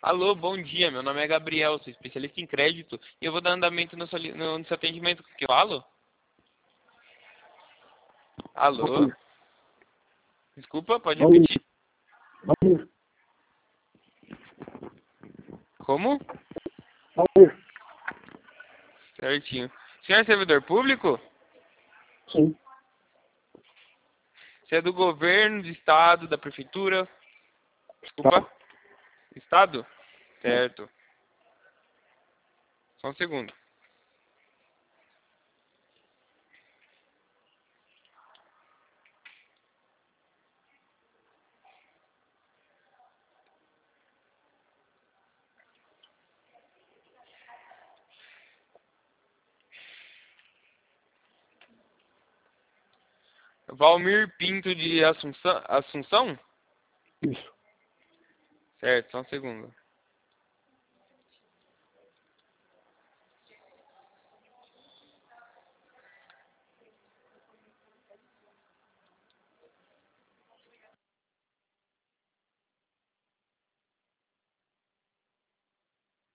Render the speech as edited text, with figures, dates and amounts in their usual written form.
Alô, bom dia. Meu nome é Gabriel, sou especialista em crédito e eu vou dar andamento no seu atendimento. O que eu falo? Alô? Valmir. Desculpa, pode Valmir. repetir? Valmir. Como? Valmir. Certinho. O senhor é servidor público? Sim. Você é do governo, do estado, da prefeitura? Tá. Desculpa? Estado? É. Certo. Só um segundo. Valmir Pinto de Assunção? Isso. Certo, só um segundo.